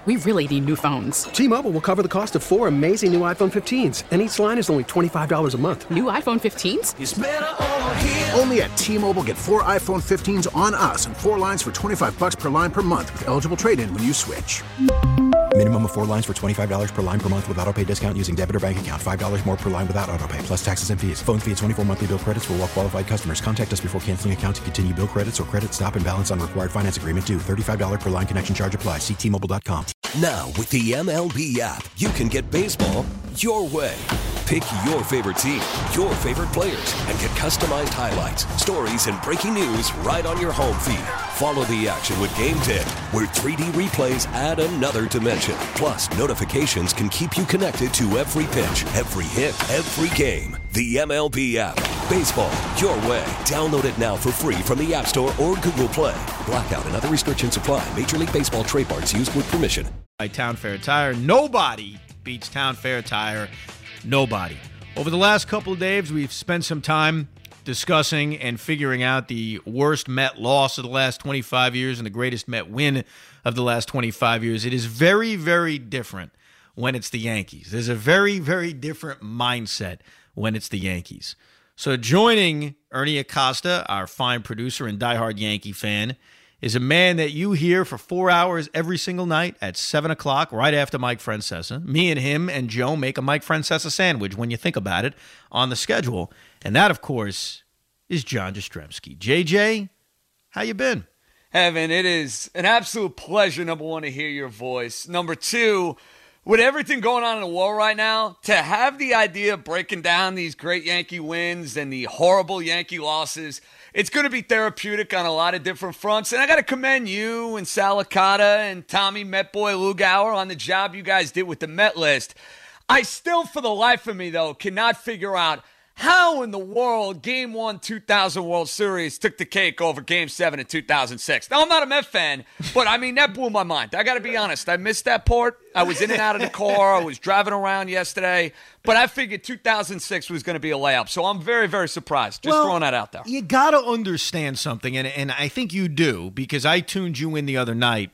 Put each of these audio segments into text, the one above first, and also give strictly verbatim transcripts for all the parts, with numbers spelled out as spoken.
We really need new phones. T-Mobile will cover the cost of four amazing new iPhone fifteens, and each line is only twenty-five dollars a month. New iPhone fifteens? It's better over here. Only at T-Mobile, get four iPhone fifteens on us and four lines for twenty-five dollars per line per month with eligible trade-in when you switch. Minimum of four lines for twenty-five dollars per line per month with autopay discount using debit or bank account. five dollars more per line without autopay, plus taxes and fees. Phone fee at twenty-four monthly bill credits for well-qualified customers. Contact us before canceling account to continue bill credits or credit stop and balance on required finance agreement due. thirty-five dollars per line connection charge applies. See T Mobile dot com. Now, with the M L B app, you can get baseball your way. Pick your favorite team, your favorite players, and get customized highlights, stories, and breaking news right on your home feed. Follow the action with Game Day, where three D replays add another dimension. Plus, notifications can keep you connected to every pitch, every hit, every game. The M L B app. Baseball your way. Download it now for free from the App Store or Google Play. Blackout and other restrictions apply. Major League Baseball trademarks used with permission. By Town Fair Tire. Nobody beats Town Fair Tire. Nobody. Over the last couple of days, we've spent some time discussing and figuring out the worst Met loss of the last twenty-five years and the greatest Met win of the last twenty-five years. It is very, very different when it's the Yankees. There's a very, very different mindset when it's the Yankees. So joining Ernie Acosta, our fine producer and diehard Yankee fan, is a man that you hear for four hours every single night at seven o'clock, right after Mike Francesa. Me and him and Joe make a Mike Francesa sandwich when you think about it on the schedule. And that, of course, is John Jastrzemski. J J, how you been? Evan, it is an absolute pleasure, number one, to hear your voice. Number two, with everything going on in the world right now, to have the idea of breaking down these great Yankee wins and the horrible Yankee losses, it's going to be therapeutic on a lot of different fronts. And I got to commend you and Salicata and Tommy Metboy Lugauer on the job you guys did with the Met list. I still, for the life of me, though, cannot figure out how in the world Game one two thousand World Series took the cake over Game seven in two thousand six. Now, I'm not a Met fan, but, I mean, that blew my mind. I got to be honest. I missed that part. I was in and out of the car. I was driving around yesterday. But I figured two thousand six was going to be a layup. So I'm very, very surprised. Just well, throwing that out there. You got to understand something, and, and I think you do, because I tuned you in the other night.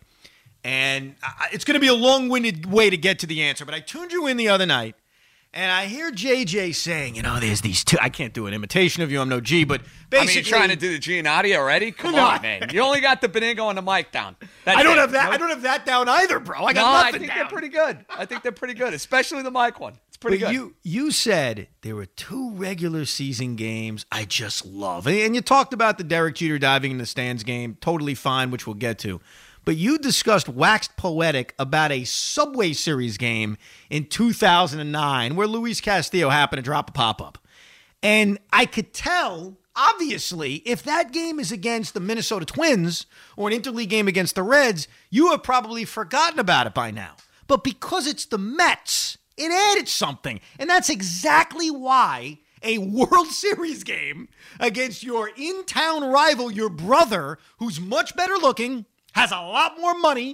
And I, it's going to be a long-winded way to get to the answer, but I tuned you in the other night. And I hear J J saying, you know, there's these two. I can't do an imitation of you. I'm no G, but basically. I mean, you're trying to do the Giannotti already? Come no. on, man. You only got the Benigno and the mic down. That's I don't it. have that. Nope. I don't have that down either, bro. I got no, nothing I think down. they're pretty good. I think they're pretty good, especially the mic one. It's pretty but good. You you said there were two regular season games I just love. And you talked about the Derek Jeter diving in the stands game. Totally fine, which we'll get to. But you discussed waxed poetic about a Subway Series game in two thousand nine where Luis Castillo happened to drop a pop-up. And I could tell, obviously, if that game is against the Minnesota Twins or an interleague game against the Reds, you have probably forgotten about it by now. But because it's the Mets, it added something. And that's exactly why a World Series game against your in-town rival, your brother, who's much better looking, has a lot more money.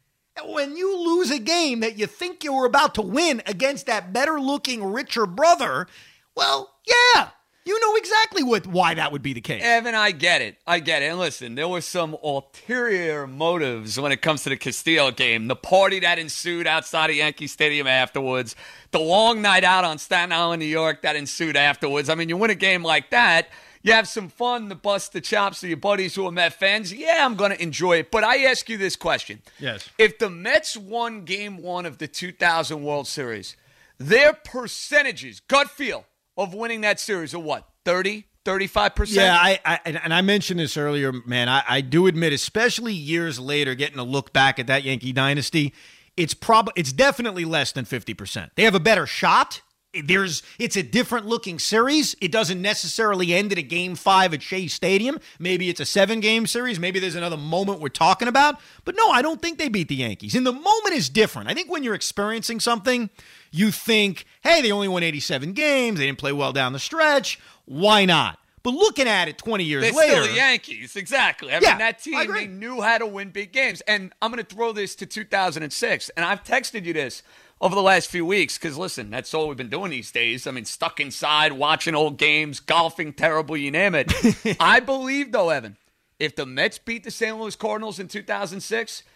When you lose a game that you think you were about to win against that better-looking, richer brother, well, yeah, you know exactly what why that would be the case. Evan, I get it. I get it. And listen, there were some ulterior motives when it comes to the Castillo game. The party that ensued outside of Yankee Stadium afterwards. The long night out on Staten Island, New York that ensued afterwards. I mean, you win a game like that, you have some fun to bust the chops of your buddies who are Met fans. Yeah, I'm going to enjoy it. But I ask you this question. Yes. If the Mets won game one of the two thousand World Series, their percentages, gut feel, of winning that series are what? thirty, thirty-five percent? Yeah, I, I and I mentioned this earlier, man. I, I do admit, especially years later, getting a look back at that Yankee dynasty, it's prob- it's definitely less than fifty percent. They have a better shot. There's, it's a different looking series. It doesn't necessarily end at a game five at Shea Stadium. Maybe it's a seven game series. Maybe there's another moment we're talking about. But no, I don't think they beat the Yankees. And the moment is different. I think when you're experiencing something, you think, hey, they only won eighty-seven games. They didn't play well down the stretch. Why not? But looking at it twenty years They're later. They're still the Yankees. Exactly. I yeah, mean, that team, they knew how to win big games. And I'm going to throw this to two thousand six. And I've texted you this over the last few weeks, because, listen, that's all we've been doing these days. I mean, stuck inside, watching old games, golfing terrible, you name it. I believe, though, Evan, if the Mets beat the Saint Louis Cardinals in two thousand six,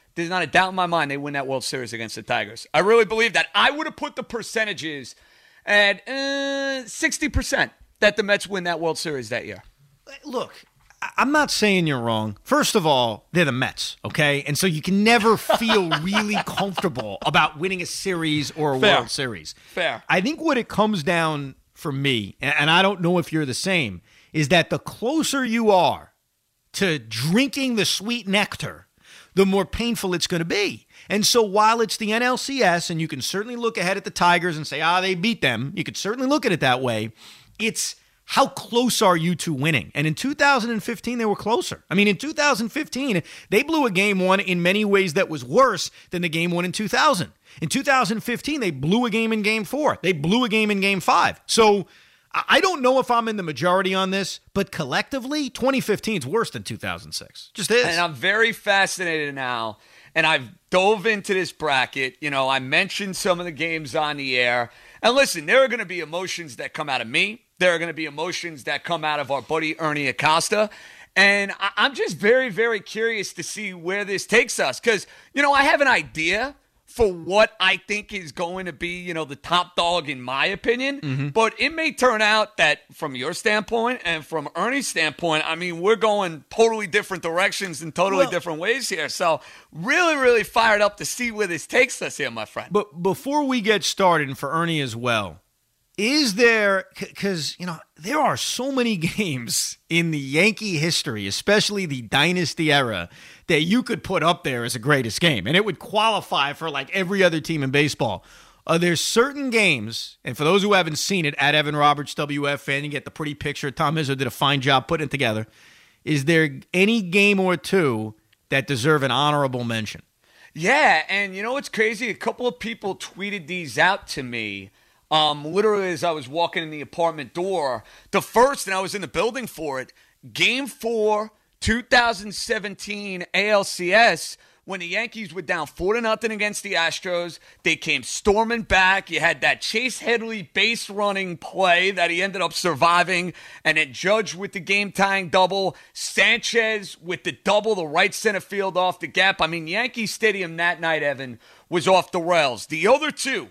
there's not a doubt in my mind they win that World Series against the Tigers. I really believe that. I would have put the percentages at uh, sixty percent that the Mets win that World Series that year. Look, I'm not saying you're wrong. First of all, they're the Mets, okay? And so you can never feel really comfortable about winning a series or a Fair. World Series. Fair. I think what it comes down for me, and I don't know if you're the same, is that the closer you are to drinking the sweet nectar, the more painful it's going to be. And so while it's the N L C S, and you can certainly look ahead at the Tigers and say, ah, they beat them. You could certainly look at it that way. It's how close are you to winning? And in two thousand fifteen, they were closer. I mean, in two thousand fifteen, they blew a game one in many ways that was worse than the game one in two thousand. In two thousand fifteen, they blew a game in game four. They blew a game in game five. So I don't know if I'm in the majority on this, but collectively, twenty fifteen is worse than two thousand six. Just is. And I'm very fascinated now, and I've dove into this bracket. You know, I mentioned some of the games on the air. And listen, there are going to be emotions that come out of me. There are going to be emotions that come out of our buddy Ernie Acosta. And I- I'm just very, very curious to see where this takes us. Because, you know, I have an idea for what I think is going to be, you know, the top dog in my opinion. Mm-hmm. But it may turn out that from your standpoint and from Ernie's standpoint, I mean, we're going totally different directions in totally well, different ways here. So really, really fired up to see where this takes us here, my friend. But before we get started, and for Ernie as well, is there, because, you know, there are so many games in the Yankee history, especially the Dynasty era, that you could put up there as a greatest game, and it would qualify for like every other team in baseball. Uh, there's certain games, and for those who haven't seen it, at Evan Roberts, W F N, you get the pretty picture. Tom Izzo did a fine job putting it together. Is there any game or two that deserve an honorable mention? Yeah, and you know what's crazy? A couple of people tweeted these out to me. Um, literally as I was walking in the apartment door, the first, and I was in the building for it, Game four, two thousand seventeen A L C S, when the Yankees were down four to nothing against the Astros. They came storming back. You had that Chase Headley base running play that he ended up surviving, and then Judge with the game-tying double, Sanchez with the double, the right center field off the gap. I mean, Yankee Stadium that night, Evan, was off the rails. The other two,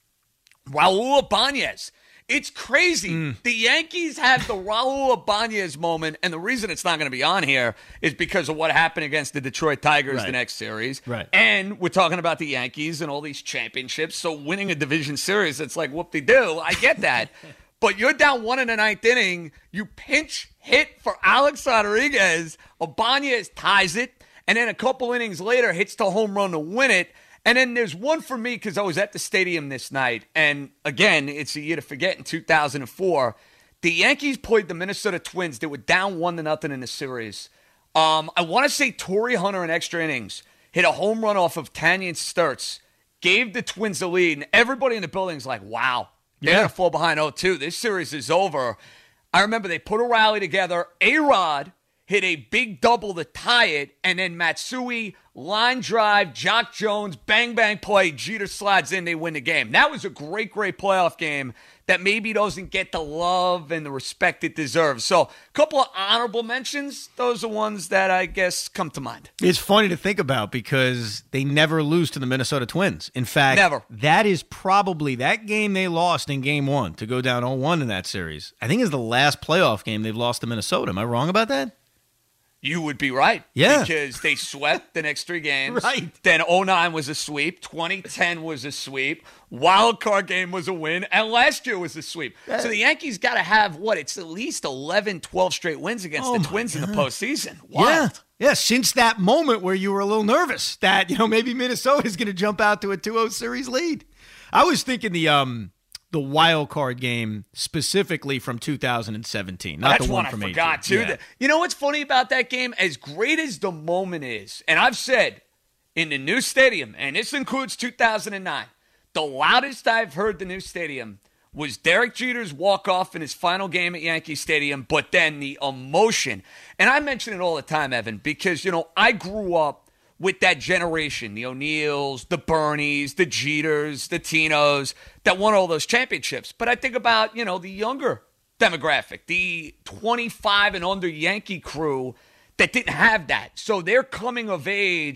Raul Ibanez. It's crazy. Mm. The Yankees have the Raul Ibanez moment, and the reason it's not going to be on here is because of what happened against the Detroit Tigers right. the next series. Right. And we're talking about the Yankees and all these championships, so winning a division series, it's like whoop-de-doo. I get that. But you're down one in the ninth inning. You pinch hit for Alex Rodriguez. Ibanez ties it, and then a couple innings later hits the home run to win it. And then there's one for me because I was at the stadium this night. And again, it's a year to forget. In two thousand four, the Yankees played the Minnesota Twins. They were down one to nothing in the series. Um, I want to say Torrey Hunter in extra innings hit a home run off of Tanyan Sturtz, gave the Twins the lead. And everybody in the building's like, wow, they're yeah. going to fall behind oh two. This series is over. I remember they put a rally together. A-Rod hit a big double to tie it, and then Matsui, line drive, Jock Jones, bang, bang play, Jeter slides in, they win the game. That was a great, great playoff game that maybe doesn't get the love and the respect it deserves. So a couple of honorable mentions, those are ones that I guess come to mind. It's funny to think about because they never lose to the Minnesota Twins. In fact, never. That is probably that game they lost in game one to go down oh one in that series. I think is the last playoff game they've lost to Minnesota. Am I wrong about that? You would be right. Yeah. Because they swept the next three games. Right. Then oh nine was a sweep. twenty ten was a sweep. Wild card game was a win. And last year was a sweep. Yeah. So the Yankees got to have, what, it's at least eleven, twelve straight wins against oh the Twins God. in the postseason. Wild. Yeah. Yeah, since that moment where you were a little nervous that, you know, maybe Minnesota is going to jump out to a two oh series lead. I was thinking the um the wild card game specifically from two thousand seventeen, not That's the one, one from I forgot, eighteen. too. Yeah. You know what's funny about that game? As great as the moment is, and I've said in the new stadium, and this includes two thousand nine, the loudest I've heard the new stadium was Derek Jeter's walk-off in his final game at Yankee Stadium, but then the emotion. And I mention it all the time, Evan, because, you know, I grew up with that generation, the O'Neills, the Bernies, the Jeters, the Tinos, that won all those championships. But I think about, you know, the younger demographic, the twenty-five and under Yankee crew that didn't have that. So their coming of age,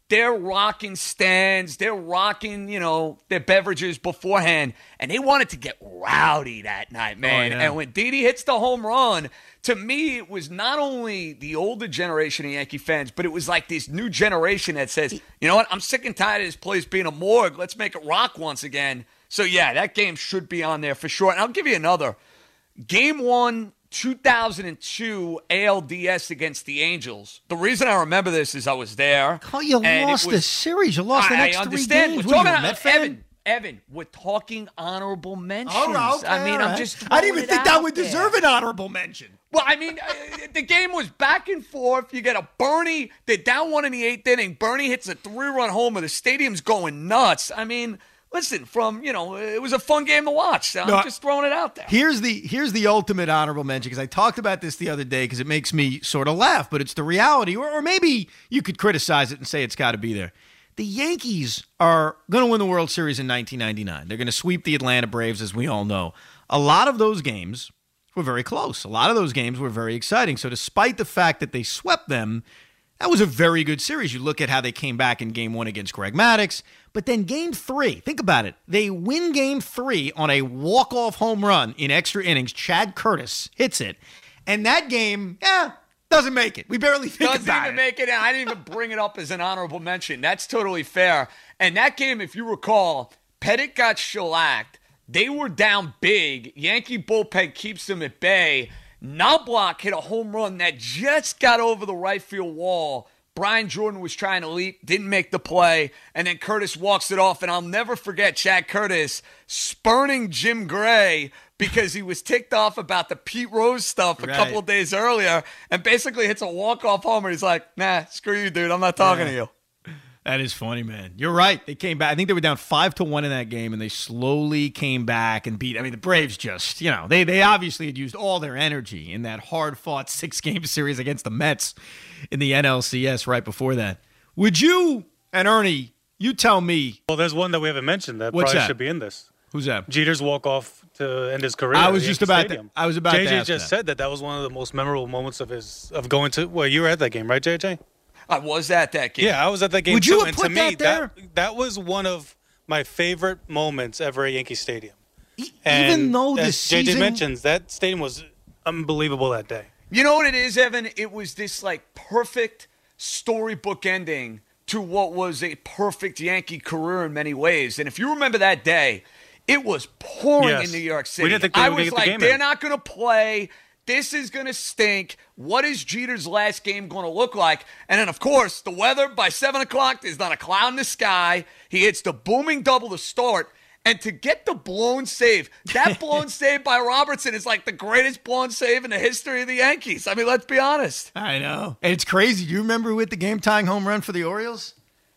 they're rocking stands, they're rocking, you know, their beverages beforehand, and they wanted to get rowdy that night, man. Oh, yeah. And when Didi hits the home run, to me, it was not only the older generation of Yankee fans, but it was like this new generation that says, you know what, I'm sick and tired of this place being a morgue. Let's make it rock once again. So, yeah, that game should be on there for sure. And I'll give you another. Game one, two thousand two A L D S against the Angels. The reason I remember this is I was there. Oh, you lost the series. You lost the I, next I three understand. games. We're What are talking you, a about Met fan? Evan. Evan, we're talking honorable mentions. All right, okay, I mean, all I'm right. just. I didn't even throwing it think that out would there. deserve an honorable mention. Well, I mean, uh, the game was back and forth. You get a Bernie. They're down one in the eighth inning. Bernie hits a three-run homer. The stadium's going nuts. I mean, listen, from, you know, it was a fun game to watch. So I'm No, just throwing it out there. Here's the here's the ultimate honorable mention, because I talked about this the other day because it makes me sort of laugh, but it's the reality. Or, or maybe you could criticize it and say it's got to be there. The Yankees are going to win the World Series in nineteen ninety-nine. They're going to sweep the Atlanta Braves, as we all know. A lot of those games were very close. A lot of those games were very exciting. So despite the fact that they swept them, that was a very good series. You look at how they came back in game one against Greg Maddux. But then game three, think about it. They win game three on a walk-off home run in extra innings. Chad Curtis hits it. And that game, yeah, doesn't make it. We barely think Doesn't about even it. make it. And I didn't even bring it up as an honorable mention. That's totally fair. And that game, if you recall, Pettit got shellacked. They were down big. Yankee bullpen keeps them at bay. Knobloch hit a home run that just got over the right field wall. Brian Jordan was trying to leap, didn't make the play, and then Curtis walks it off. And I'll never forget Chad Curtis spurning Jim Gray because he was ticked off about the Pete Rose stuff a Right. couple of days earlier, and basically hits a walk-off homer. He's like, nah, screw you, dude. I'm not talking Yeah. to you. That is funny, man. You're right. They came back. I think they were down five to one in that game, and they slowly came back and beat. I mean, the Braves just, you know, they they obviously had used all their energy in that hard-fought six-game series against the Mets in the N L C S right before that. Would you, and Ernie, you tell me. Well, there's one that we haven't mentioned that What's probably that? should be in this. Who's that? Jeter's walk-off to end his career. I at was Yankee just about to- Stadium. I was about to J J ask just that. said that that was one of the most memorable moments of his of going to. Well, you were at that game, right, J J? I was at that game. Yeah, I was at that game Would too. you have and put to me, that there? that that was one of my favorite moments ever at Yankee Stadium. E- And Even though the as J J season mentions, that stadium was unbelievable that day. You know what it is, Evan? It was this like perfect storybook ending to what was a perfect Yankee career in many ways. And if you remember that day, it was pouring Yes. in New York We City. didn't think they I were gonna was get the like, game they're in. not going to play. This is going to stink. What is Jeter's last game going to look like? And then, of course, the weather by seven o'clock, there's not a cloud in the sky. He hits the booming double to start. And to get the blown save, that blown save by Robertson is like the greatest blown save in the history of the Yankees. I mean, let's be honest. I know. It's crazy. Do you remember with the game-tying home run for the Orioles?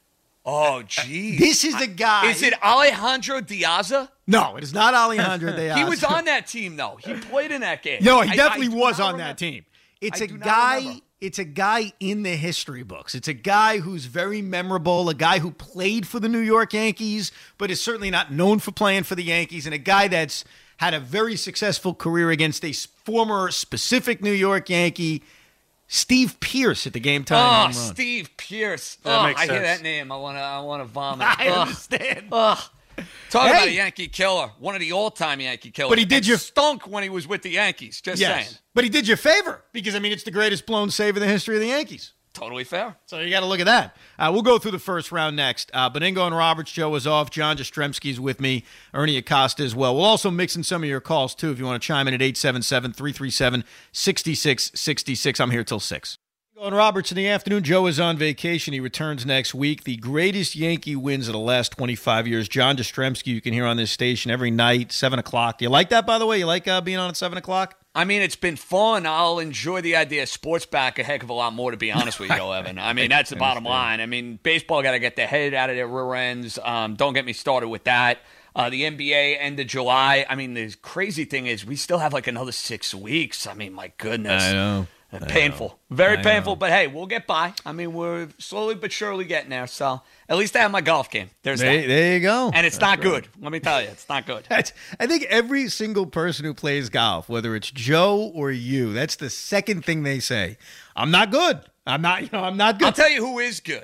Oh, geez. This is the guy. Is it Alejandro Diaza? No, it is not Alejandro Diaz. He was on that team, though. He played in that game. No, he I- definitely I do was not on remember- that team. It's I a do not guy. remember. It's a guy in the history books. It's a guy who's very memorable. A guy who played for the New York Yankees, but is certainly not known for playing for the Yankees. And a guy that's had a very successful career against a s- former specific New York Yankee, Steve Pierce, at the game time Oh, home run. Steve Pierce. That oh, makes I hear sense. that name. I want to. I want to vomit. I Ugh. understand. Ugh. Talk Hey. about a Yankee killer. One of the all-time Yankee killers. But he did And you- stunk when he was with the Yankees. Just Yes, saying. but he did you a favor because I mean it's the greatest blown save in the history of the Yankees. Totally fair. So you got to look at that. Uh, we'll go through the first round next. Uh, Beningo and Roberts, Joe is off. John Jastrzemski's with me. Ernie Acosta as well. We'll also mix in some of your calls, too, if you want to chime in at eight seven seven, three three seven, six six six six. I'm here till six. Beningo and Roberts in the afternoon. Joe is on vacation. He returns next week. The greatest Yankee wins of the last twenty-five years. John Jastrzemski, you can hear on this station every night, seven o'clock. Do you like that, by the way? You like uh, being on at seven o'clock? I mean, it's been fun. I'll enjoy the idea of sports back a heck of a lot more, to be honest with you, though, Evan. I mean, that's the bottom line. I mean, baseball got to get their head out of their rear ends. Um, don't get me started with that. Uh, the N B A, end of July. I mean, the crazy thing is we still have like another six weeks. I mean, my goodness. I know. Uh, Painful. Very I painful, know. but hey, we'll get by. I mean, we're slowly but surely getting there. So at least I have my golf game. There's There, that. there you go. And it's not good. Let me tell you, it's not good. That's, I think every single person who plays golf, whether it's Joe or you, that's the second thing they say. I'm not good. I'm not, you know, I'm not I'll good. tell you who is good.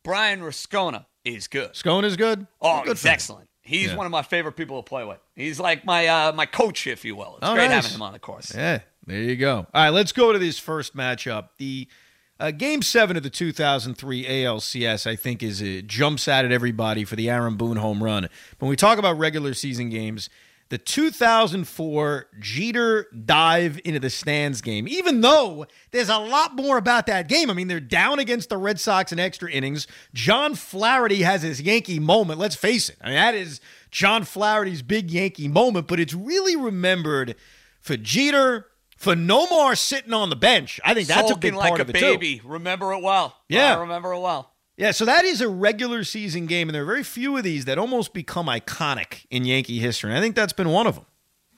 Brian Rascona is good. Scona's good? Oh, good he's excellent. He's yeah. one of my favorite people to play with. He's like my uh, my coach, if you will. It's oh, great nice. having him on the course. Yeah, there you go. All right, let's go to this first matchup. The uh, Game seven of the two thousand three A L C S, I think, is uh, jumps out at everybody for the Aaron Boone home run. When we talk about regular season games, the two thousand four Jeter dive into the stands game, even though there's a lot more about that game. I mean, they're down against the Red Sox in extra innings. John Flaherty has his Yankee moment. Let's face it. I mean, that is John Flaherty's big Yankee moment, but it's really remembered for Jeter, for Nomar sitting on the bench. I think that's Sulking a big like part a of it, baby. too. Remember it well. Yeah. I remember it well. Yeah, so that is a regular season game, and there are very few of these that almost become iconic in Yankee history, and I think that's been one of them.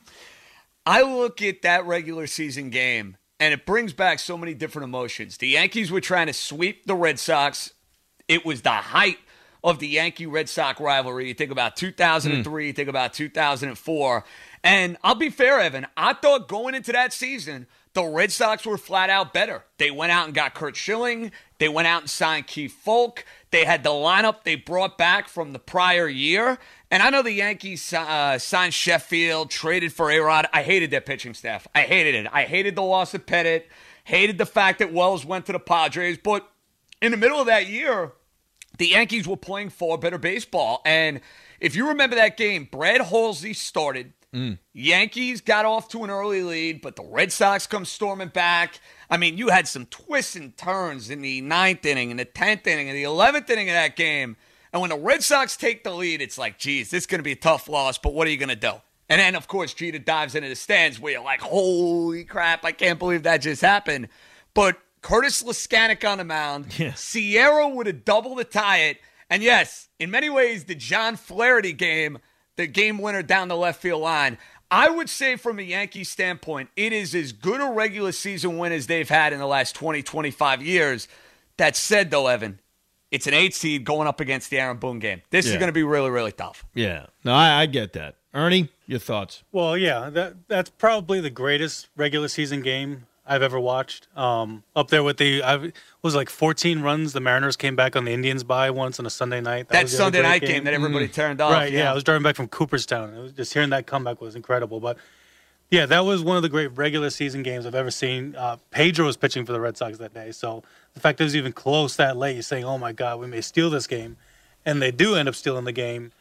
I look at that regular season game, and it brings back so many different emotions. The Yankees were trying to sweep the Red Sox. It was the height of the Yankee-Red Sox rivalry. You think about two thousand three, mm. you think about two thousand four, and I'll be fair, Evan, I thought going into that season, the Red Sox were flat out better. They went out and got Curt Schilling. They went out and signed Keith Folk. They had the lineup they brought back from the prior year. And I know the Yankees uh, signed Sheffield, traded for A-Rod. I hated their pitching staff. I hated it. I hated the loss of Pettit. Hated the fact that Wells went to the Padres. But in the middle of that year, the Yankees were playing far better baseball. And if you remember that game, Brad Halsey started. Mm. Yankees got off to an early lead, but the Red Sox come storming back. I mean, you had some twists and turns in the ninth inning, in the tenth inning, in the eleventh inning of that game. And when the Red Sox take the lead, it's like, geez, this is going to be a tough loss, but what are you going to do? And then, of course, Jeter dives into the stands where you're like, holy crap, I can't believe that just happened. But Curtis Laskanik on the mound. Yeah. Sierra would have doubled to tie it. And yes, in many ways, the John Flaherty game, the game winner down the left field line, I would say from a Yankee standpoint, it is as good a regular season win as they've had in the last twenty, twenty-five years. That said, though, Evan, it's an eight seed going up against the Aaron Boone game. This yeah. is going to be really, really tough. Yeah. No, I, I get that. Ernie, your thoughts? Well, yeah, that that's probably the greatest regular season game I've ever watched. Um, up there with the, I it was like fourteen runs. The Mariners came back on the Indians by once on a Sunday night. That, that Sunday night game. game that everybody mm. turned off. Right, yeah. yeah. I was driving back from Cooperstown. It was just hearing that comeback was incredible. But, yeah, that was one of the great regular season games I've ever seen. Uh, Pedro was pitching for the Red Sox that day. So the fact that it was even close that late, you're saying, oh, my God, we may steal this game. And they do end up stealing the game.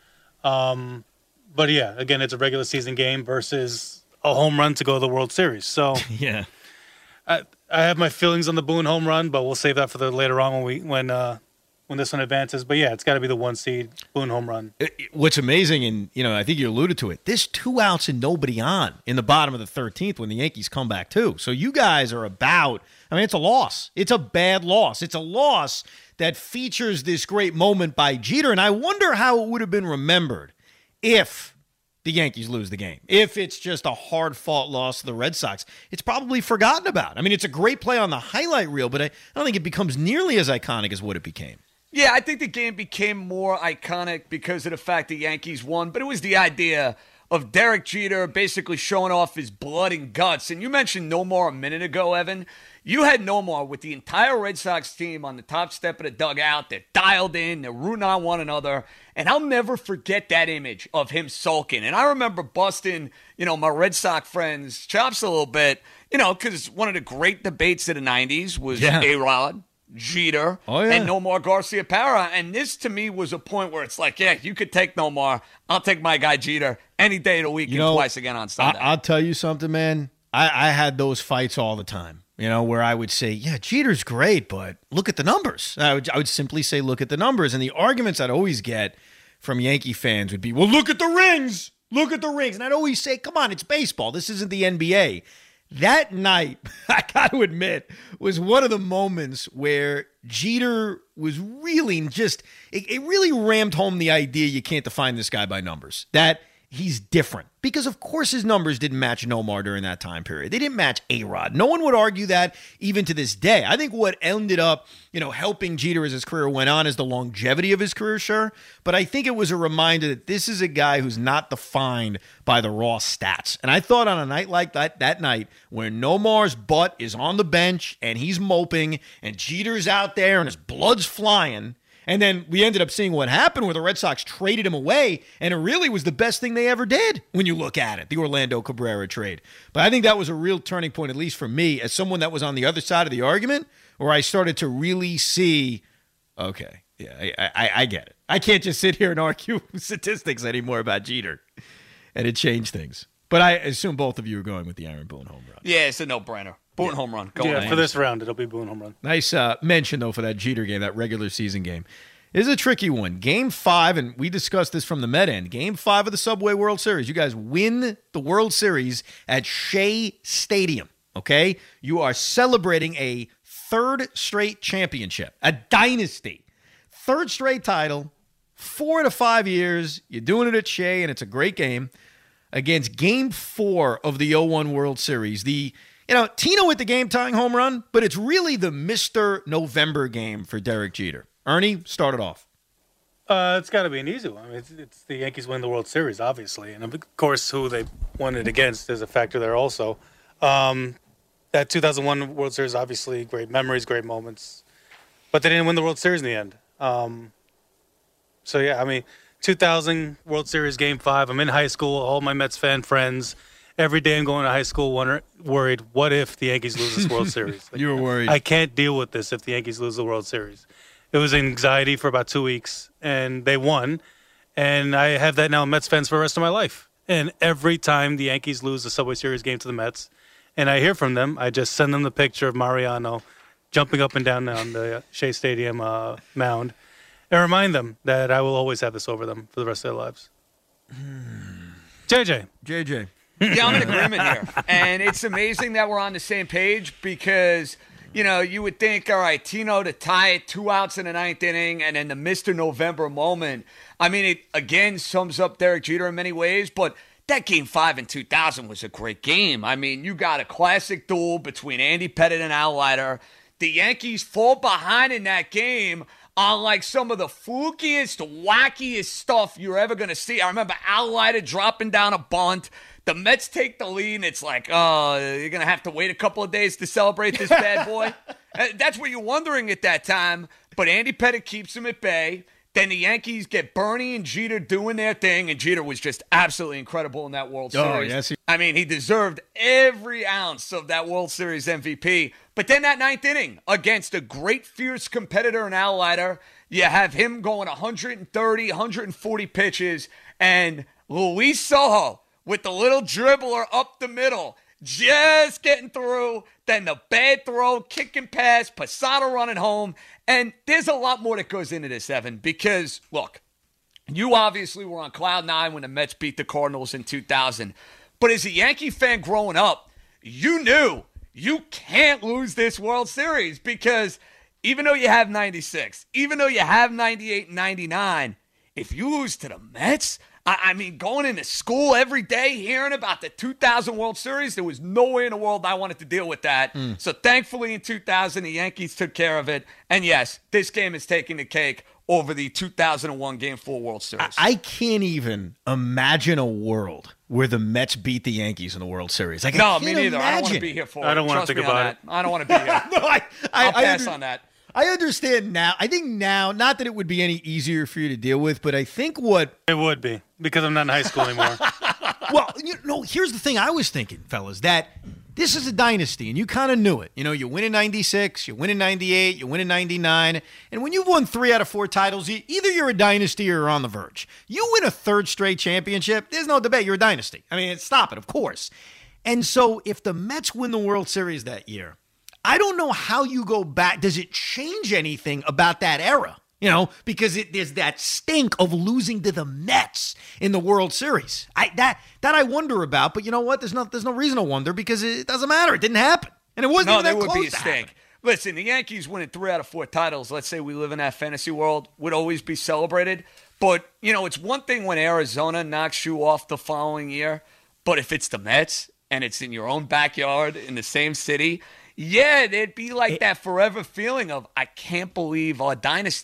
Um, but, yeah, again, it's a regular season game versus a home run to go to the World Series. So, yeah. I, I have my feelings on the Boone home run, but we'll save that for the later on when we when uh, when this one advances. But yeah, it's got to be the one seed Boone home run. What's amazing, and you know, I think you alluded to it. There's two outs and nobody on in the bottom of the thirteenth when the Yankees come back too. So you guys are about. I mean, it's a loss. It's a bad loss. It's a loss that features this great moment by Jeter, and I wonder how it would have been remembered if the Yankees lose the game. If it's just a hard-fought loss to the Red Sox, it's probably forgotten about. I mean, it's a great play on the highlight reel, but I, I don't think it becomes nearly as iconic as what it became. Yeah, I think the game became more iconic because of the fact the Yankees won, but it was the idea of Derek Jeter basically showing off his blood and guts. And you mentioned Nomar a minute ago, Evan. You had Nomar with the entire Red Sox team on the top step of the dugout. They're dialed in. They're rooting on one another. And I'll never forget that image of him sulking. And I remember busting, you know, my Red Sox friends' chops a little bit, you know, because one of the great debates of the nineties was yeah. A-Rod, Jeter, oh, yeah. and Nomar Garciaparra. And this, to me, was a point where it's like, yeah, you could take Nomar. I'll take my guy Jeter any day of the week you and know, twice again on Sunday. I- I'll tell you something, man. I-, I had those fights all the time. You know, where I would say, yeah, Jeter's great, but look at the numbers. I would, I would simply say, look at the numbers. And the arguments I'd always get from Yankee fans would be, well, look at the rings. Look at the rings. And I'd always say, come on, it's baseball. This isn't the N B A. That night, I got to admit, was one of the moments where Jeter was really just, it, it really rammed home the idea you can't define this guy by numbers. That he's different. Because, of course, his numbers didn't match Nomar during that time period. They didn't match A-Rod. No one would argue that even to this day. I think what ended up, you know, helping Jeter as his career went on is the longevity of his career, sure. But I think it was a reminder that this is a guy who's not defined by the raw stats. And I thought on a night like that, that night, where Nomar's butt is on the bench and he's moping and Jeter's out there and his blood's flying, And then we ended up seeing what happened where the Red Sox traded him away, and it really was the best thing they ever did when you look at it, the Orlando Cabrera trade. But I think that was a real turning point, at least for me, as someone that was on the other side of the argument, where I started to really see, okay, yeah, I, I, I get it. I can't just sit here and argue statistics anymore about Jeter. And it changed things. But I assume both of you are going with the Aaron Boone home run. Yeah, it's a no-brainer. Boone yeah. home run. Go yeah, on. for this round, it'll be Boone home run. Nice uh, mention, though, for that Jeter game, that regular season game. This is a tricky one. Game five, and we discussed this from the Met end. Game five of the Subway World Series. You guys win the World Series at Shea Stadium, okay? You are celebrating a third straight championship, a dynasty. Third straight title, four to five years. You're doing it at Shea, and it's a great game. Against game four of the oh one World Series. The, you know, Tino with the game-tying home run, but it's really the Mister November game for Derek Jeter. Ernie, start it off. Uh, it's got to be an easy one. I mean, it's, it's the Yankees win the World Series, obviously. And, of course, who they won it against is a factor there also. Um, that two thousand one World Series, obviously, great memories, great moments. But they didn't win the World Series in the end. Um, so, yeah, I mean, two thousand World Series Game five. I'm in high school. All my Mets fan friends. Every day I'm going to high school wonder, worried, what if the Yankees lose this World Series? Like, you were worried. I can't deal with this if the Yankees lose the World Series. It was anxiety for about two weeks, and they won. And I have that now in Mets fans for the rest of my life. And every time the Yankees lose the Subway Series game to the Mets, and I hear from them, I just send them the picture of Mariano jumping up and down on the Shea Stadium uh, mound, and remind them that I will always have this over them for the rest of their lives. J J. J J. Yeah, I'm in agreement here. And it's amazing that we're on the same page because, you know, you would think, all right, Tino to tie it, two outs in the ninth inning, and then the Mister November moment. I mean, it, again, sums up Derek Jeter in many ways, but that game five in two thousand was a great game. I mean, you got a classic duel between Andy Pettitte and Al Leiter. The Yankees fall behind in that game on like some of the flukiest, wackiest stuff you're ever going to see. I remember Al Leiter dropping down a bunt. The Mets take the lead, and it's like, oh, you're going to have to wait a couple of days to celebrate this bad boy. That's what you're wondering at that time. But Andy Pettitte keeps him at bay. Then the Yankees get Bernie and Jeter doing their thing, and Jeter was just absolutely incredible in that World Series. Oh, yes. He- I mean, he deserved every ounce of that World Series M V P. But then that ninth inning against a great, fierce competitor in Al Leiter, you have him going one thirty, one forty pitches, and Luis Sojo with the little dribbler up the middle, just getting through, then the bad throw, kick and pass, Posada running home. And there's a lot more that goes into this, Evan, because, look, you obviously were on cloud nine when the Mets beat the Cardinals in two thousand. But as a Yankee fan growing up, you knew you can't lose this World Series because even though you have ninety-six, even though you have ninety-eight and ninety-nine, if you lose to the Mets, I mean, going into school every day, hearing about the two thousand World Series, there was no way in the world I wanted to deal with that. Mm. So thankfully in two thousand, the Yankees took care of it. And yes, this game is taking the cake over the two thousand one Game four World Series. I can't even imagine a world where the Mets beat the Yankees in the World Series. Like, no, I me neither. Imagine. I don't want to be here for it. I don't want Trust to think me about on it. that. I don't want to be here. no, I, I, I'll pass I under, on that. I understand now. I think now, not that it would be any easier for you to deal with, but I think what... It would be, because I'm not in high school anymore. Well, you know, here's the thing I was thinking, fellas, that this is a dynasty, and you kind of knew it. You know, you win in ninety-six, you win in ninety-eight, you win in ninety-nine, and when you've won three out of four titles, you, either you're a dynasty or you're on the verge. You win a third straight championship, there's no debate, you're a dynasty. I mean, stop it, of course. And so if the Mets win the World Series that year, I don't know how you go back. Does it change anything about that era? You know, because it, there's that stink of losing to the Mets in the World Series. I that that I wonder about, but you know what? There's no there's no reason to wonder because it doesn't matter. It didn't happen, and it wasn't no, even that there would close be a to stink. happen. Listen, the Yankees winning three out of four titles. Let's say we live in that fantasy world, would always be celebrated. But you know, it's one thing when Arizona knocks you off the following year, but if it's the Mets and it's in your own backyard in the same city. Yeah, there'd be like that forever feeling of, I can't believe our dynasty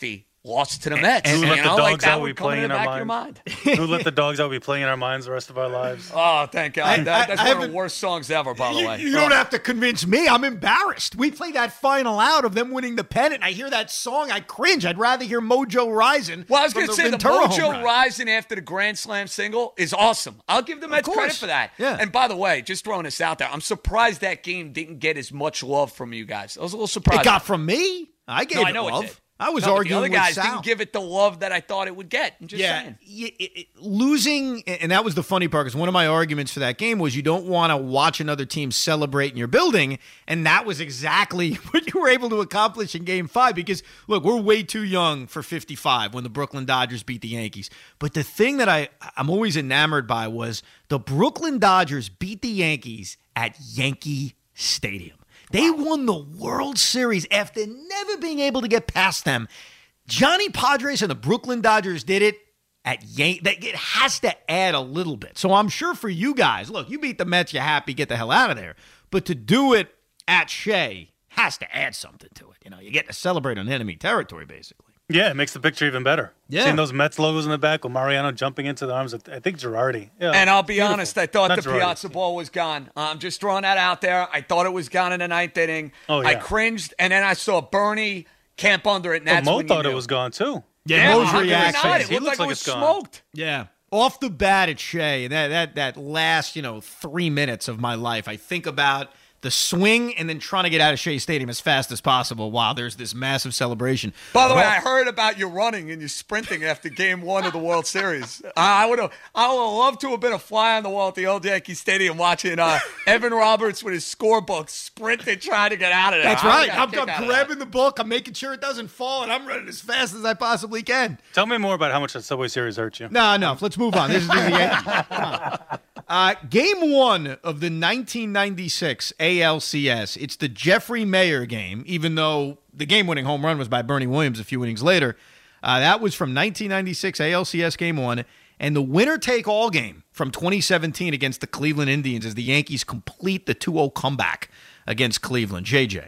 lost to the Mets. Who you let the know, dogs like that out would be come playing in in the our back of your mind? mind. Who let the dogs out be playing in our minds the rest of our lives? Oh, thank God. I- That, that's I one of haven't- the worst songs ever, by the You, way. you don't have to convince me. I'm embarrassed. We play that final out of them winning the pennant. I hear that song. I cringe. I'd rather hear Mojo Rising. Well, I was from going to say the Ventura home Mojo run. Rising after the Grand Slam single is awesome. I'll give the Mets course. credit for that. Yeah. And by the way, just throwing this out there, I'm surprised that game didn't get as much love from you guys. I was a little surprised. It got from me. I gave no, I it know love. it did. I was No, but arguing the other guys with Sal. didn't give it the love that I thought it would get. I'm just yeah, saying. y- it- it- losing, and that was the funny part, because one of my arguments for that game was you don't want to watch another team celebrate in your building, and that was exactly what you were able to accomplish in Game Five. Because look, we're way too young for fifty-five when the Brooklyn Dodgers beat the Yankees. But the thing that I I'm always enamored by was the Brooklyn Dodgers beat the Yankees at Yankee Stadium. They won the World Series after never being able to get past them. Johnny Padres and the Brooklyn Dodgers did it at Yankee. It has to add a little bit. So I'm sure for you guys, look, you beat the Mets, you're happy, get the hell out of there. But to do it at Shea has to add something to it. You know, you get to celebrate on enemy territory, basically. Yeah, it makes the picture even better. Yeah. Seeing those Mets logos in the back with Mariano jumping into the arms of, I think, Girardi. Yeah, And I'll be beautiful. honest, I thought Not the Girardi. Piazza ball was gone. I'm just throwing that out there. I thought it was gone in the ninth inning. Oh, yeah. I cringed, and then I saw Bernie camp under it, and Oh, that's Mo when you thought it knew. was gone, too. Yeah, Mo's how could we reaction. not? It He looked looks like like it was it's gone. smoked. Yeah. Off the bat at Shea, that, that, that last, you know, three minutes of my life, I think about the swing and then trying to get out of Shea Stadium as fast as possible while there's this massive celebration. By the way, I heard about you running and you sprinting after Game One of the World Series. I would have, I would have loved to have been a fly on the wall at the old Yankee Stadium watching uh, Evan Roberts with his scorebook sprinting, trying to get out of there. That's I right. got a I'm, kick I'm out of grabbing the book. I'm making sure it doesn't fall, and I'm running as fast as I possibly can. Tell me more about how much that Subway Series hurt you. No, no. Let's move on. This is the Yankees. Come on. Uh, game one of the nineteen ninety-six A L C S. It's the Jeffrey Mayer game, even though the game-winning home run was by Bernie Williams a few innings later. Uh, that was from nineteen ninety-six A L C S game one. And the winner-take-all game from twenty seventeen against the Cleveland Indians as the Yankees complete the two oh comeback against Cleveland. J J.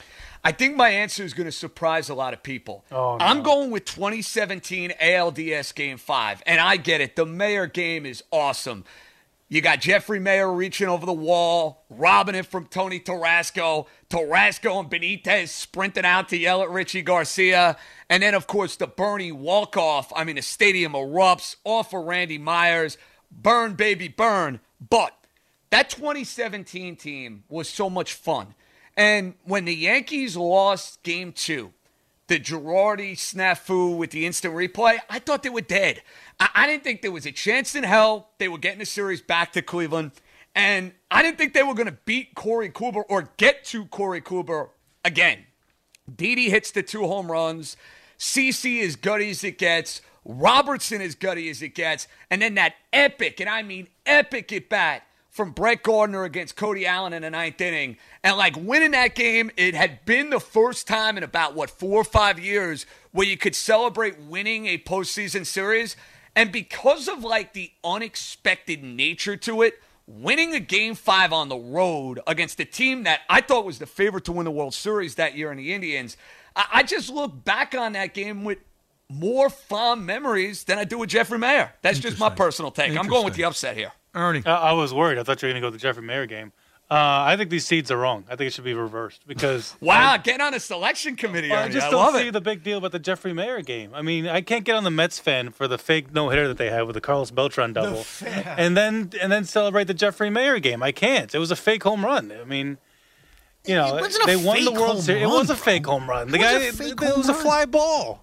I think my answer is going to surprise a lot of people. Oh, no. I'm going with twenty seventeen A L D S Game five, and I get it. The Mayer game is awesome. You got Jeffrey Mayer reaching over the wall, robbing it from Tony Tarasco. Tarasco and Benitez sprinting out to yell at Richie Garcia. And then, of course, the Bernie walk-off. I mean, the stadium erupts off of Randy Myers. Burn, baby, burn. But that twenty seventeen team was so much fun. And when the Yankees lost game two, the Girardi snafu with the instant replay, I thought they were dead. I, I didn't think there was a chance in hell they were getting the series back to Cleveland. And I didn't think they were going to beat Corey Kluber or get to Corey Kluber again. Didi hits the two home runs. CeCe is gutty as it gets. Robertson is gutty as it gets. And then that epic, and I mean epic at bat, from Brett Gardner against Cody Allen in the ninth inning. And like winning that game, it had been the first time in about, what, four or five years where you could celebrate winning a postseason series. And because of like the unexpected nature to it, winning a game five on the road against a team that I thought was the favorite to win the World Series that year in the Indians, I, I just look back on that game with more fond memories than I do with Jeffrey Mayer. That's just my personal take. I'm going with the upset here. Ernie. I, I was worried. I thought you were going to go with the Jeffrey Mayer game. Uh, I think these seeds are wrong. I think it should be reversed because. Wow, I, get on a selection committee. I Ernie. just I don't love see it. the big deal about the Jeffrey Mayer game. I mean, I can't get on the Mets fan for the fake no hitter that they had with the Carlos Beltran double, and then and then celebrate the Jeffrey Mayer game. I can't. It was a fake home run. I mean, you know, It wasn't a they won the fake World home Series. It run, was a bro. fake home run. The It was guy, a it, fake it home was a run. fly ball.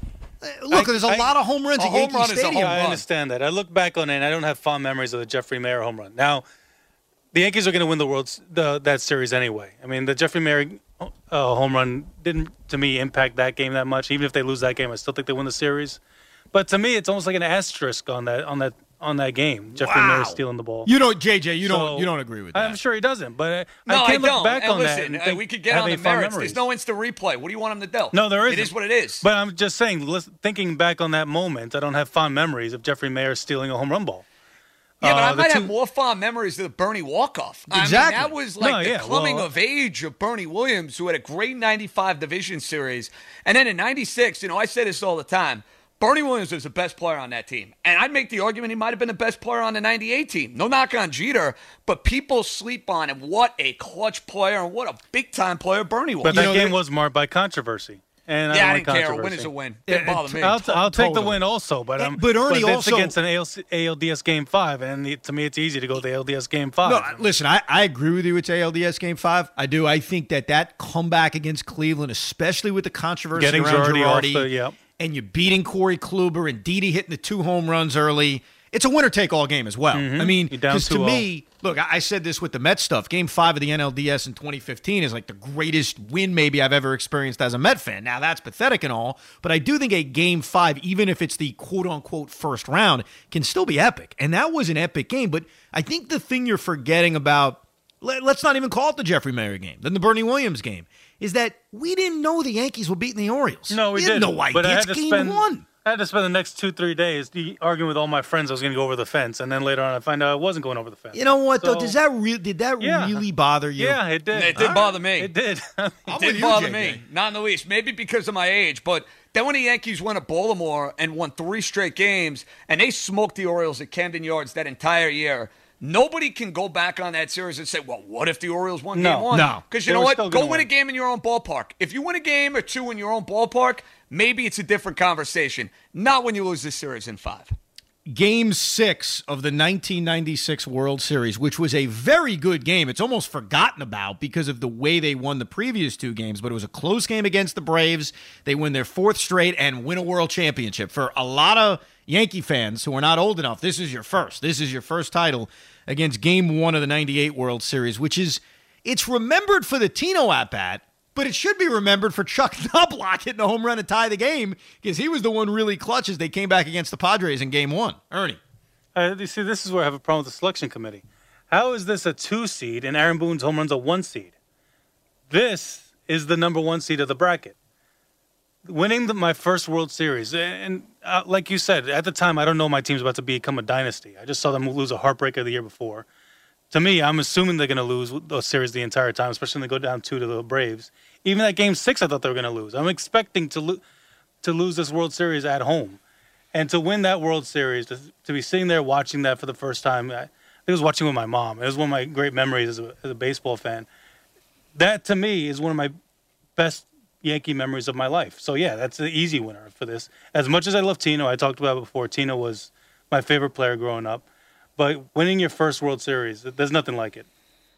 Look, I- there's a I- lot of home runs a at home Yankee run is a Stadium. home I run. understand that. I look back on it, and I don't have fond memories of the Jeffrey Mayer home run. Now, the Yankees are going to win the World the, that series anyway. I mean, the Jeffrey Mayer uh, home run didn't, to me, impact that game that much. Even if they lose that game, I still think they win the series. But to me, it's almost like an asterisk on that on that on that game. Jeffrey Wow. Mayer stealing the ball. You don't, J J. You So, don't. You don't agree with that. I'm sure he doesn't, but I, No, I I, can't don't. look back and on listen, that. And uh, think, we could get have on the any fond merits. memories. There's no instant replay. What do you want them to do? No, there It isn't. is what it is. But I'm just saying, listen, thinking back on that moment, I don't have fond memories of Jeffrey Mayer stealing a home run ball. Yeah, but Uh, I the might two- have more fond memories of the Bernie walk-off. I Exactly. mean, that was like No, the yeah, coming well- of age of Bernie Williams, who had a great ninety-five division series. And then in ninety-six, you know, I say this all the time, Bernie Williams was the best player on that team. And I'd make the argument he might have been the best player on the ninety-eight team. No knock on Jeter, but people sleep on him. What a clutch player and what a big-time player Bernie was. But that know, game there- was marred by controversy. And yeah, I, I don't didn't like care. A win controversy. is a win. Didn't Yeah, bother me. I'll, t- I'll take the Totally. win also, but I'm. But Ernie it's also- against an A L C, A L D S game five, and the, to me it's easy to go to the A L D S game five. No, listen, I, I agree with you. It's A L D S Game Five. I do. I think that that comeback against Cleveland, especially with the controversy Getting around Girardi off Girardi, the- yep. and you beating Corey Kluber and Didi hitting the two home runs early, it's a winner-take-all game as well. I mean, You're down because to two oh. me, look, I, I said this with the Met stuff. Game Five of the N L D S in twenty fifteen is like the greatest win maybe I've ever experienced as a Met fan. Now that's pathetic and all, but I do think a Game Five, even if it's the quote-unquote first round, can still be epic. And that was an epic game. But I think the thing you're forgetting about, let, let's not even call it the Jeffrey Mayer game, then the Bernie Williams game, is that we didn't know the Yankees were beating the Orioles. No, we, we didn't. had no idea. But I It's had to game spend, one. I had to spend the next two, three days arguing with all my friends I was going to go over the fence, and then later on I find out I wasn't going over the fence. You know what, though? So- Does that re- did that Yeah. really bother you? Yeah, it did. It did All bother me. It did. I'm It with didn't you, bother J J. me, not in the least. Maybe because of my age, but then when the Yankees went to Baltimore and won three straight games, and they smoked the Orioles at Camden Yards that entire year, nobody can go back on that series and say, well, what if the Orioles won No. game one? No. Because you They know were what? still Go gonna win a win. game in your own ballpark. If you win a game or two in your own ballpark, maybe it's a different conversation. Not when you lose this series in five. Game six of the nineteen ninety-six World Series, which was a very good game. It's almost forgotten about because of the way they won the previous two games, but it was a close game against the Braves. They win their fourth straight and win a World Championship. For a lot of Yankee fans who are not old enough, this is your first. This is your first title against Game one of the ninety-eight World Series, which is, it's remembered for the Tino at-bat, but it should be remembered for Chuck Knobloch hitting a home run to tie the game because he was the one really clutch as they came back against the Padres in Game one. Ernie. Uh, you see, this is where I have a problem with the selection committee. How is this a two seed and Aaron Boone's home run's a one seed? This is the number one seed of the bracket. Winning the, my first World Series, and uh, like you said, at the time, I don't know my team's about to become a dynasty. I just saw them lose a heartbreaker the year before. To me, I'm assuming they're going to lose the series the entire time, especially when they go down two to the Braves. Even that game six, I thought they were going to lose. I'm expecting to, lo- to lose this World Series at home. And to win that World Series, to, to be sitting there watching that for the first time, I, I was watching with my mom. It was one of my great memories as a, as a baseball fan. That, to me, is one of my best Yankee memories of my life. So, yeah, that's the easy winner for this. As much as I love Tino, I talked about it before, Tino was my favorite player growing up. But winning your first World Series, there's nothing like it.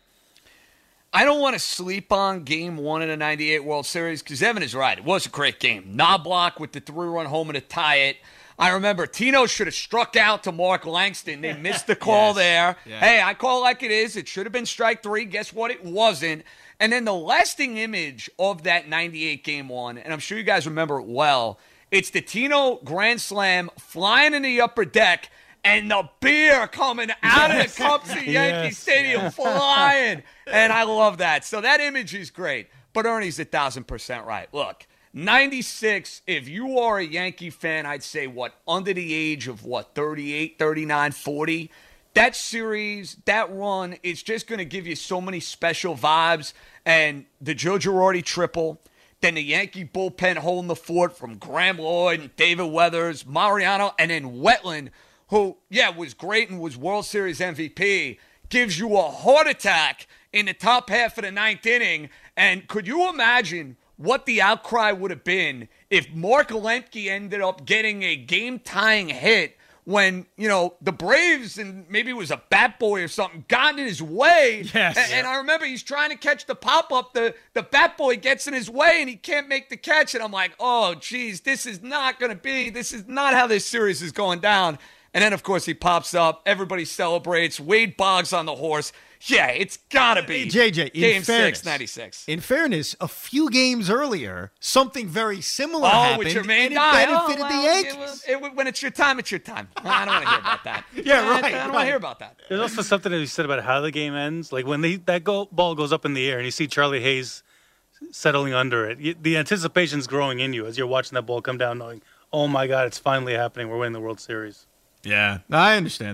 I don't want to sleep on Game One of the ninety-eight World Series because Evan is right. It was a great game. Knobloch with the three-run homer to tie it. I remember Tino should have struck out to Mark Langston. They missed the call Yes. there. Yeah. Hey, I call like it is. It should have been strike three. Guess what? It wasn't. And then the lasting image of that ninety-eight Game One, and I'm sure you guys remember it well, it's the Tino Grand Slam flying in the upper deck and the beer coming out Yes. of the cups at Yankee Yes. Stadium flying. And I love that. So that image is great. But Ernie's a thousand percent right. Look, ninety-six, if you are a Yankee fan, I'd say what, under the age of what, thirty-eight, thirty-nine, forty, that series, that run, it's just going to give you so many special vibes. And the Joe Girardi triple, then the Yankee bullpen holding the fort from Graham Lloyd and David Weathers, Mariano, and then Wetland, who, yeah, was great and was World Series M V P, gives you a heart attack in the top half of the ninth inning. And could you imagine what the outcry would have been if Mark Lemke ended up getting a game-tying hit when, you know, the Braves, and maybe it was a bat boy or something, got in his way. Yes. And, and I remember he's trying to catch the pop-up. The, the bat boy gets in his way, and he can't make the catch. And I'm like, oh, geez, this is not going to be. This is not how this series is going down. And then, of course, he pops up. Everybody celebrates. Wade Boggs on the horse. Yeah, it's got to be Hey, J J, in Game fairness, six, ninety-six. In fairness, a few games earlier, something very similar Oh, happened, with your main and it guy. benefited oh, well, the Yankees. It, it, when it's your time, it's your time. I don't want to hear about that. Yeah, I- right, I, don't want right. to hear about that. There's also something that you said about how the game ends. Like when they, that go, ball goes up in the air and you see Charlie Hayes settling under it, you, the anticipation's growing in you as you're watching that ball come down knowing, oh, my God, it's finally happening. We're winning the World Series. Yeah, I understand that.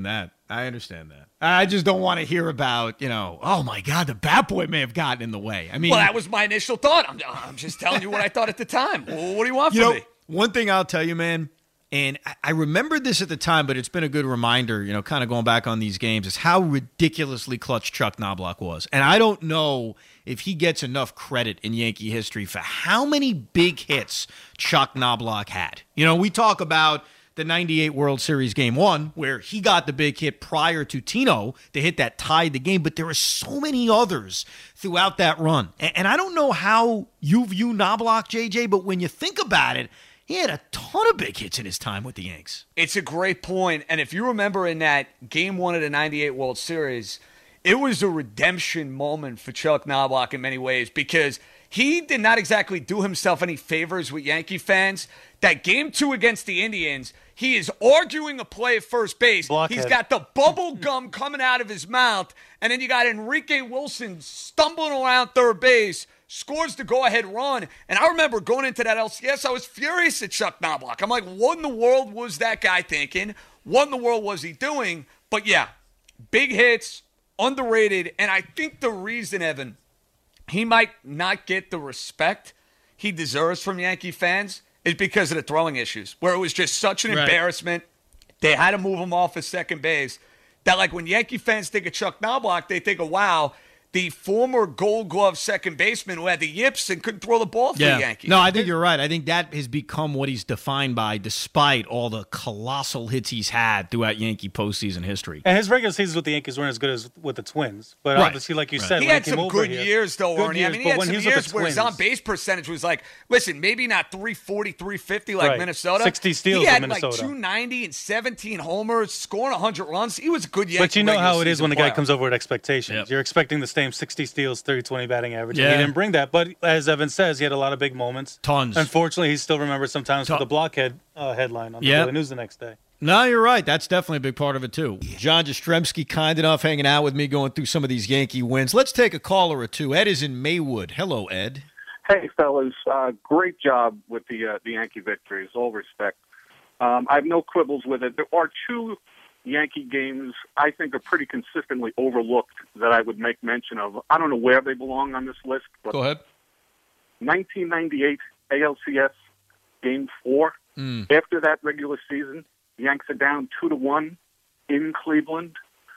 I understand that. I just don't want to hear about, you know, oh, my God, the Bat Boy may have gotten in the way. I mean, well, that was my initial thought. I'm, I'm just telling you what I thought at the time. Well, what do you want you from know, me? One thing I'll tell you, man, and I, I remembered this at the time, but it's been a good reminder, you know, kind of going back on these games, is how ridiculously clutch Chuck Knobloch was. And I don't know if he gets enough credit in Yankee history for how many big hits Chuck Knobloch had. You know, we talk about the ninety-eight World Series Game one, where he got the big hit prior to Tino, the hit that tied the game, but there are so many others throughout that run. And, and I don't know how you view Knobloch, J J, but when you think about it, he had a ton of big hits in his time with the Yanks. It's a great point. And if you remember in that Game one of the ninety-eight World Series, it was a redemption moment for Chuck Knobloch in many ways, because he did not exactly do himself any favors with Yankee fans. That Game two against the Indians, he is arguing a play at first base. Blockhead. He's got the bubble gum coming out of his mouth, and then you got Enrique Wilson stumbling around third base, scores the go-ahead run. And I remember going into that L C S, I was furious at Chuck Knobloch. I'm like, what in the world was that guy thinking? What in the world was he doing? But yeah, big hits, underrated, and I think the reason, Evan, he might not get the respect he deserves from Yankee fans is because of the throwing issues, where it was just such an right. embarrassment. They had to move him off at second base. That, like, when Yankee fans think of Chuck Knobloch, they think of, wow, the former Gold Glove second baseman who had the yips and couldn't throw the ball for yeah. the Yankees. No, I think you're right. I think that has become what he's defined by, despite all the colossal hits he's had throughout Yankee postseason history. And his regular seasons with the Yankees weren't as good as with the Twins. But Right. obviously, like you Right. said, He when had he came some over good here, years, though, good Ernie. years, I mean, he but had when some he was with years the where his Twins- on-base percentage was like, listen, maybe not three forty, three fifty like Right. Minnesota. sixty steals He in had Minnesota. like two ninety and seventeen homers, scoring one hundred runs. He was a good Yankee But you know regular how it is season when the guy player. comes over with expectations. Yep. You're expecting the same sixty steals, thirty twenty batting average. Yeah. And he didn't bring that. But as Evan says, he had a lot of big moments. Tons. Unfortunately, he still remembers sometimes Ton- for the blockhead uh, headline on the Yep. Daily News the next day. No, you're right. That's definitely a big part of it, too. John Jastrzemski, kind enough hanging out with me, going through some of these Yankee wins. Let's take a caller or two. Ed is in Maywood. Hello, Ed. Hey, fellas. Uh, great job with the uh, the Yankee victories. All respect. Um, I have no quibbles with it. There are two Yankee games I think are pretty consistently overlooked that I would make mention of. I don't know where they belong on this list, but Go ahead. nineteen ninety-eight A L C S Game four. Mm. After that regular season, Yanks are down two to one in Cleveland.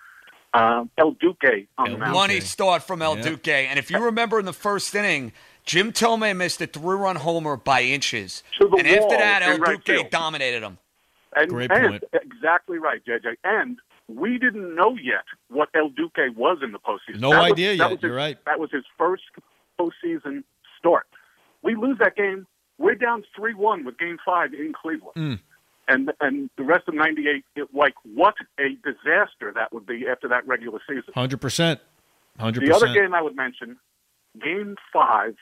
Uh, El Duque on El the mound. Money start from El Yeah. Duque. And if you remember in the first inning, Jim Tomei missed a three-run homer by inches. To the and after wall that, El in right Duque field. dominated him. And, Great and point. exactly right, J J. And we didn't know yet what El Duque was in the postseason. No That was- idea that yet. was his- You're right. That was his first postseason start. We lose that game. We're down three one with Game Five in Cleveland. Mm. And and the rest of ninety-eight, it, like, what a disaster that would be after that regular season. one hundred percent. one hundred The percent. other game I would mention, Game Five,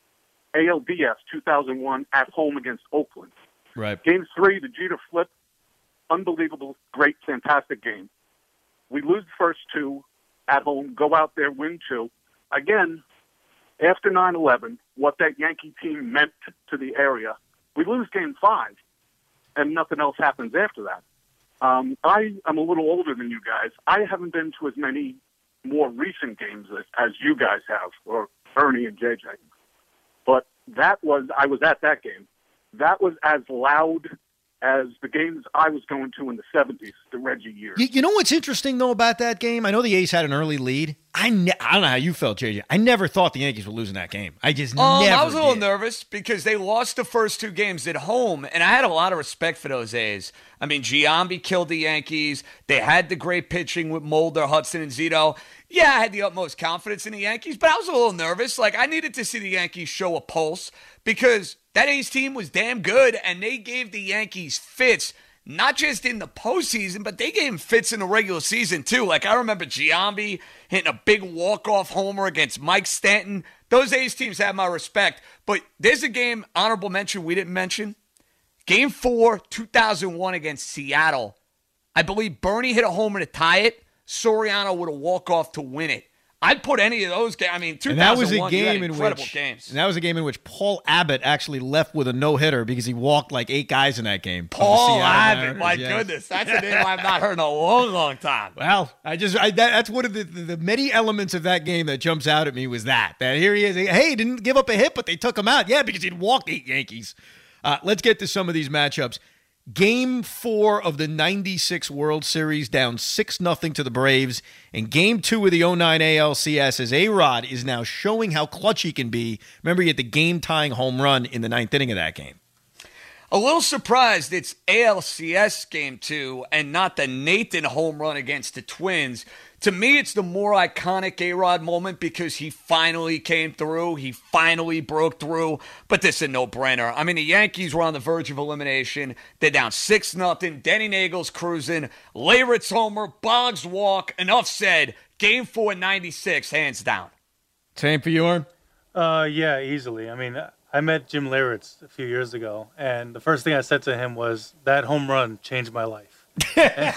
A L D S two thousand one at home against Oakland. Right. Game three, the Jeter flip, unbelievable, great, fantastic game. We lose the first two at home, go out there, win two. Again, after nine eleven, what that Yankee team meant to the area, we lose game five, and nothing else happens after that. Um, I am a little older than you guys. I haven't been to as many more recent games as, as you guys have, or Ernie and J J. But that was, I was at that game. That was as loud as the games I was going to in the seventies, the Reggie years. You, you know what's interesting, though, about that game? I know the A's had an early lead. I, ne- I don't know how you felt, J J. I never thought the Yankees were losing that game. I just Um, never I was a little did. nervous because they lost the first two games at home, and I had a lot of respect for those A's. I mean, Giambi killed the Yankees. They had the great pitching with Mulder, Hudson, and Zito. Yeah, I had the utmost confidence in the Yankees, but I was a little nervous. Like, I needed to see the Yankees show a pulse because that A's team was damn good, and they gave the Yankees fits, not just in the postseason, but they gave them fits in the regular season, too. Like, I remember Giambi hitting a big walk-off homer against Mike Stanton. Those A's teams have my respect. But there's a game, honorable mention, we didn't mention. Game four, two thousand one against Seattle. I believe Bernie hit a homer to tie it. Soriano would have walk-off to win it. I'd put any of those games. I mean, two And that was thousand a one, you had game in incredible which games. and that was a game in which Paul Abbott actually left with a no-hitter because he walked like eight guys in that game. of the Paul Seattle Abbott, Mariners, my yes. goodness. That's a name I've not heard in a long, long time. Well, I just I, that, that's one of the, the, the many elements of that game that jumps out at me was that. That here he is. Hey, he didn't give up a hit, but they took him out. Yeah, because he'd walked eight Yankees. Uh, let's get to some of these matchups. Game four of the ninety-six World Series down six nothing to the Braves. And game two of the oh nine A L C S as A-Rod is now showing how clutch he can be. Remember, he had the game-tying home run in the ninth inning of that game. A little surprised it's A L C S game two and not the Nathan home run against the Twins. To me, it's the more iconic A-Rod moment because he finally came through. He finally broke through. But this is a no-brainer. I mean, the Yankees were on the verge of elimination. They're down six nothing. Denny Nagel's cruising. Leyritz homer. Boggs walk. Enough said. Game four, ninety-six, hands down. Same for you, Aaron? Uh, yeah, easily. I mean, I met Jim Leyritz a few years ago, and the first thing I said to him was, that home run changed my life. and,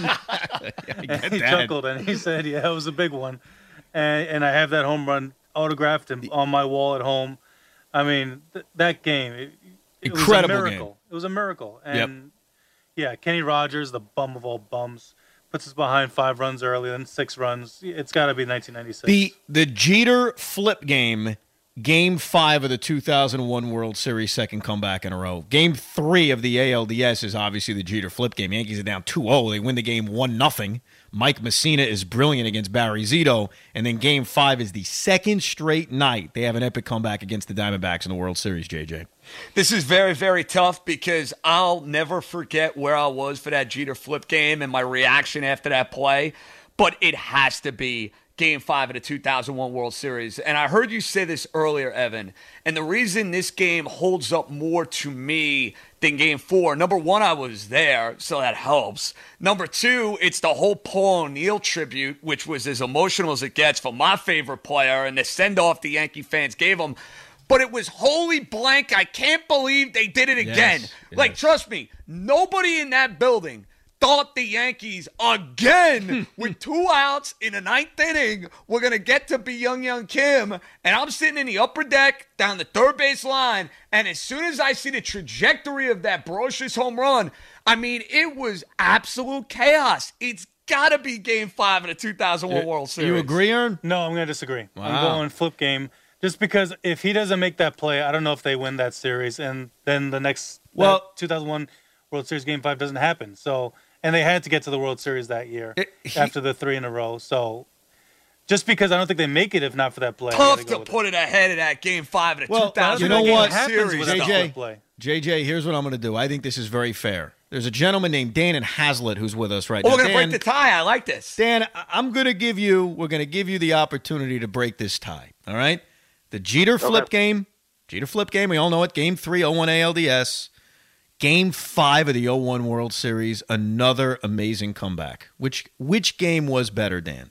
and he chuckled and he said, yeah, it was a big one. And, and I have that home run autographed and on my wall at home. I mean, th- that game, it, it Incredible was a miracle. game. It was a miracle. And, Yep. yeah, Kenny Rogers, the bum of all bums, puts us behind five runs early, then six runs. It's got to be nineteen ninety-six. The the Jeter flip game, game five of the two thousand one World Series, second comeback in a row. Game three of the A L D S is obviously the Jeter flip game. Yankees are down two oh. They win the game one nothing. Mike Messina is brilliant against Barry Zito. And then game five is the second straight night they have an epic comeback against the Diamondbacks in the World Series, J J. This is very, very tough because I'll never forget where I was for that Jeter flip game and my reaction after that play. But it has to be Game five of the two thousand one World Series. And I heard you say this earlier, Evan. And the reason this game holds up more to me than Game four, number one, I was there, so that helps. Number two, it's the whole Paul O'Neill tribute, which was as emotional as it gets for my favorite player and the send-off the Yankee fans gave him. But it was holy blank. I can't believe they did it again. Yes, like, yes. trust me, nobody in that building thought the Yankees again with two outs in the ninth inning were going to get to be Young Young Kim. And I'm sitting in the upper deck down the third base line. And as soon as I see the trajectory of that Brocious home run, I mean, it was absolute chaos. It's got to be Game five of the two thousand one World Series. You agree, Aaron? No, I'm going to disagree. Wow. I'm going flip game. Just because if he doesn't make that play, I don't know if they win that series. And then the next Well- that two thousand one World Series Game five doesn't happen. So... And they had to get to the World Series that year It- he- after the three in a row. So just because I don't think they make it if not for that play. I Tough gotta to go with put it ahead of that Game five of the Well, two thousand you know one what? happens Series. without the J J, flip play. J J, here's what I'm going to do. I think this is very fair. There's a gentleman named Dan and Hazlitt who's with us right Oh, now. we're going to Dan, break the tie. I like this. Dan, I- I'm going to give you, we're going to give you the opportunity to break this tie, all right? The Jeter flip game, Jeter flip game, we all know it, Game three, oh one A L D S. Game five of the oh one World Series, another amazing comeback. Which which game was better, Dan?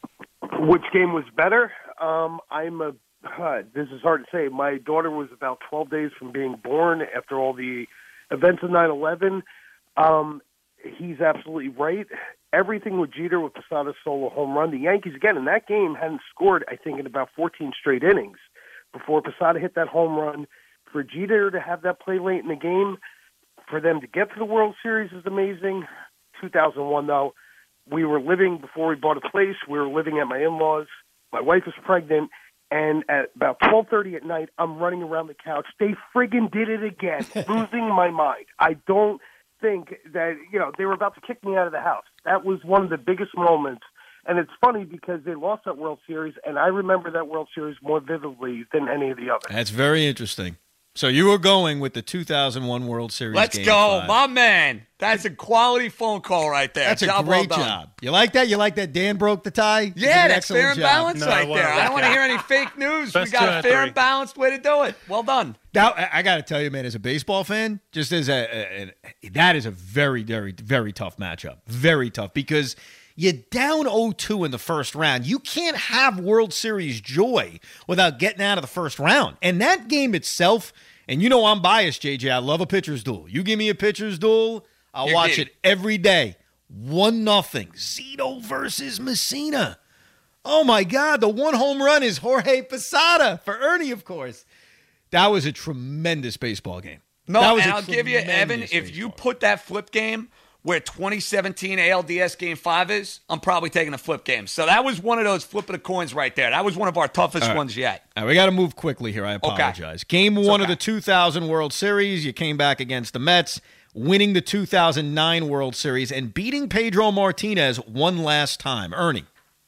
Which game was better? Um, I'm a. Uh, this is hard to say. My daughter was about twelve days from being born after all the events of nine eleven. Um, he's absolutely right. Everything with Jeter, with Posada's solo home run. The Yankees, again, in that game, hadn't scored, I think, in about fourteen straight innings before Posada hit that home run. For Jeter to have that play late in the game, for them to get to the World Series is amazing. two thousand one, though, we were living, before we bought a place, we were living at my in-laws. My wife was pregnant, and at about twelve thirty at night, I'm running around the couch. They friggin' did it again, losing my mind. I don't think that, you know, they were about to kick me out of the house. That was one of the biggest moments. And it's funny because they lost that World Series, and I remember that World Series more vividly than any of the others. That's very interesting. So you were going with the two thousand one World Series. Let's Game go, five. my man. That's a quality phone call right there. That's a job well great done. job. You like that? You like that Dan broke the tie? You did Yeah, an that's excellent fair and job. balanced No, right I there. wanna- I don't want to hear any fake news. Best we two got out a of fair three. and balanced way to do it. Well done. Now, I, I got to tell you, man, as a baseball fan, just as a, a, a that is a very, very, very tough matchup. Very tough because you're down oh two in the first round. You can't have World Series joy without getting out of the first round. And that game itself, and you know I'm biased, J J. I love a pitcher's duel. You give me a pitcher's duel, I'll You're watch giddy. it every day. One nothing. Zito versus Messina. Oh, my God. The one home run is Jorge Posada for Ernie, of course. That was a tremendous baseball game. No, that was and a I'll give you, Evan, if you put that flip game where twenty seventeen A L D S Game five is, I'm probably taking a flip game. So that was one of those flipping the coins right there. That was one of our toughest All right. ones yet. All right, we got to move quickly here. I apologize. Okay. Game one okay. of the two thousand World Series. You came back against the Mets, winning the two thousand nine World Series and beating Pedro Martinez one last time. Ernie.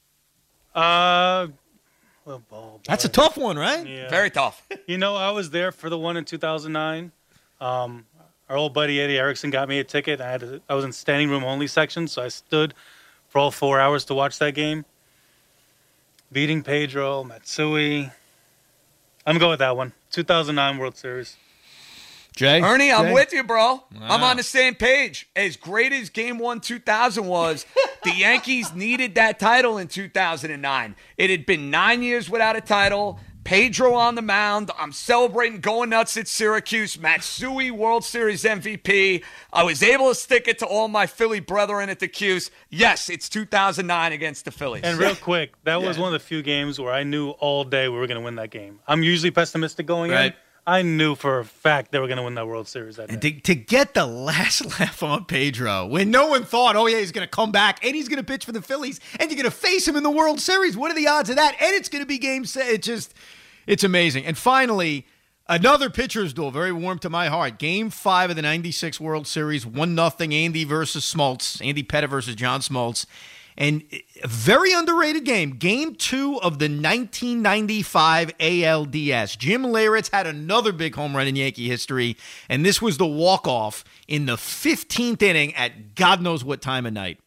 Uh, well, ball, That's a tough one, right? Yeah. Very tough. You know, I was there for the one in two thousand nine. Um, our old buddy Eddie Erickson got me a ticket. I had a, I was in standing room only section, so I stood for all four hours to watch that game. Beating Pedro, Matsui. I'm going to go with that one. two thousand nine World Series. Jay? Ernie, I'm Jay? with you, bro. Wow. I'm on the same page. As great as Game one two thousand was, the Yankees needed that title in two thousand nine. It had been nine years without a title. Pedro on the mound. I'm celebrating, going nuts at Syracuse. Matsui, World Series M V P. I was able to stick it to all my Philly brethren at the Cuse. Yes, it's two thousand nine against the Phillies. And real quick, that was Yeah. one of the few games where I knew all day we were going to win that game. I'm usually pessimistic going Right. in. I knew for a fact they were going to win that World Series that day. And to, to get the last laugh on Pedro, when no one thought, oh, yeah, he's going to come back, and he's going to pitch for the Phillies, and you're going to face him in the World Series. What are the odds of that? And it's going to be game set. It just, it's amazing. And finally, another pitcher's duel, very warm to my heart. Game five of the ninety-six World Series, one nothing Andy versus Smoltz. Andy Pettit versus John Smoltz. And a very underrated game. Game two of the nineteen ninety-five A L D S. Jim Leyritz had another big home run in Yankee history, and this was the walk-off in the fifteenth inning at God knows what time of night.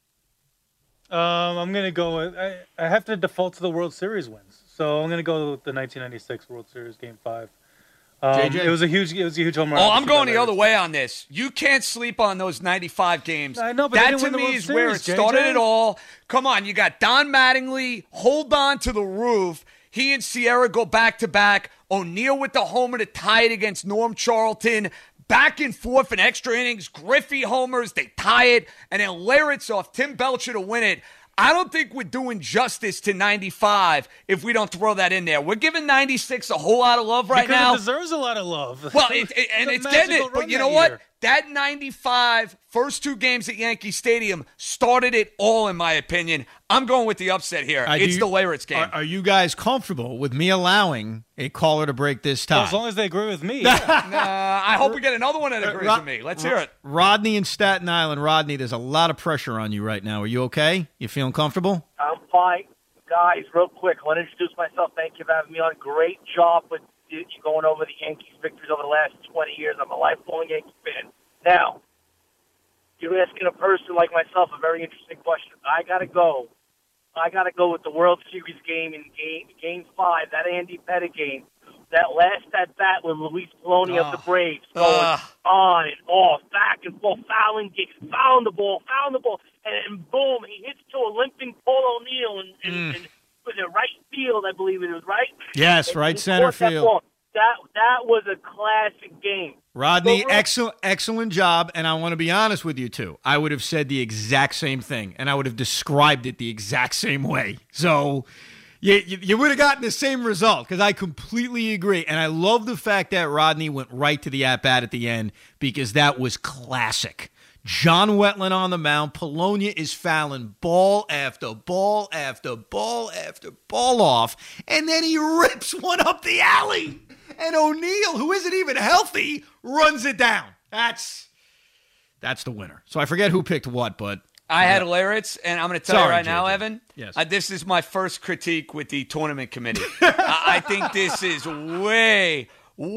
Um, I'm going to go with, I, I have to default to the World Series wins. So I'm going to go with the nineteen ninety-six World Series Game five. Um, J J? It was a huge, it was a huge home run. Oh, I'm going the other way on this. You can't sleep on those ninety-five games. I know, but they that didn't to win the me World is where it Series, started J J. it all. Come on, you got Don Mattingly, hold on to the roof. He and Sierra go back to back. O'Neill with the homer to tie it against Norm Charlton. Back and forth in extra innings. Griffey homers, they tie it, and then Leyritz off Tim Belcher to win it. I don't think we're doing justice to ninety-five if we don't throw that in there. We're giving ninety-six a whole lot of love right because now. it deserves a lot of love. Well, it, it, and It's it's a getting magical it. But run you that know what? year. That ninety-five first two games at Yankee Stadium started it all, in my opinion. I'm going with the upset here. Uh, do it's you- the Leyritz game. Are, are you guys comfortable with me allowing a caller to break this tie? Well, as long as they agree with me. Nah, I hope we get another one that agrees Ro- with me. Let's hear it. Rodney in Staten Island. Rodney, there's a lot of pressure on you right now. Are you okay? You feeling comfortable? I'm fine. Guys, real quick, I want to introduce myself. Thank you for having me on. Great job with you going over the Yankees victories over the last twenty years. I'm a lifelong Yankee fan. Now, you're asking a person like myself a very interesting question. I got to go. I got to go with the World Series game in game, game five, that Andy Pettit game. That last at-bat with Luis Poloni of the Braves going Ugh. on and off, back and forth, fouling gigs, fouling the ball, fouling the ball, and, and boom, he hits to a limping Paul O'Neill, and, and, and was it right field, I believe it was, right? Yes, And right he center caught that field. ball. That, that was a classic game. Rodney, But real- excellent, excellent job. And I want to be honest with you, too. I would have said the exact same thing, and I would have described it the exact same way. So you, you, you would have gotten the same result because I completely agree. And I love the fact that Rodney went right to the at-bat at the end because that was classic. John Wetland on the mound. Polonia is fouling ball after ball after ball after ball off. And then he rips one up the alley. And O'Neill, who isn't even healthy, runs it down. That's that's the winner. So I forget who picked what, but I had Leyritz, and I'm going to tell Sorry, you right J J. now, Evan, Yes. uh, this is my first critique with the tournament committee. I, I think this is way,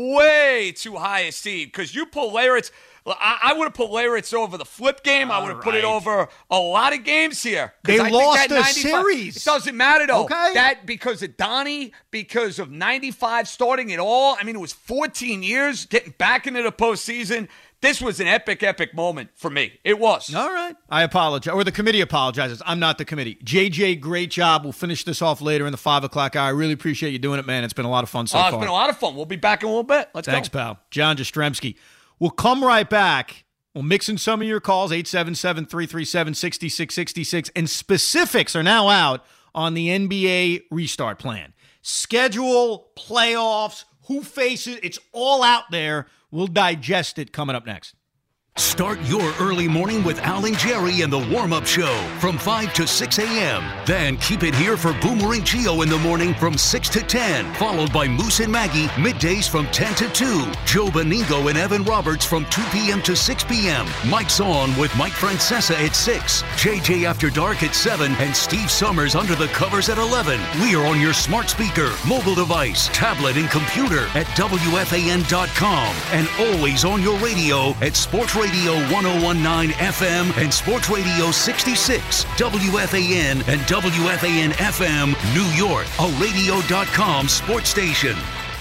way too high a seed because you pull Leyritz. I, I would have put Leyritz over the flip game. I would have put it right. over a lot of games here. 'Cause They I think lost that a ninety-five series. It doesn't matter, though. Okay. That because of Donnie, because of ninety-five starting it all. I mean, it was fourteen years getting back into the postseason. This was an epic, epic moment for me. It was. all right. I apologize. Or the committee apologizes. I'm not the committee. J J, great job. We'll finish this off later in the five o'clock hour. I really appreciate you doing it, man. It's been a lot of fun so Uh, far. it's been a lot of fun. We'll be back in a little bit. Let's Thanks, go. pal. John Jastrzemski. We'll come right back. We'll mix in some of your calls, eight seven seven, three three seven, six six six six, and specifics are now out on the N B A restart plan. Schedule, playoffs, who faces, it's all out there. We'll digest it coming up next. Start your early morning with Al and Jerry and the warm-up show from five to six a.m. Then keep it here for Boomer and Gio in the morning from six to ten, followed by Moose and Maggie middays from ten to two. Joe Beningo and Evan Roberts from two p.m. to six p.m. Mike's On with Mike Francesa at six. J J After Dark at seven. And Steve Summers Under the Covers at eleven. We are on your smart speaker, mobile device, tablet, and computer at W F A N dot com. And always on your radio at Sports Radio one oh one point nine F M and Sports Radio sixty-six, W F A N and W F A N F M, New York, a radio dot com sports station.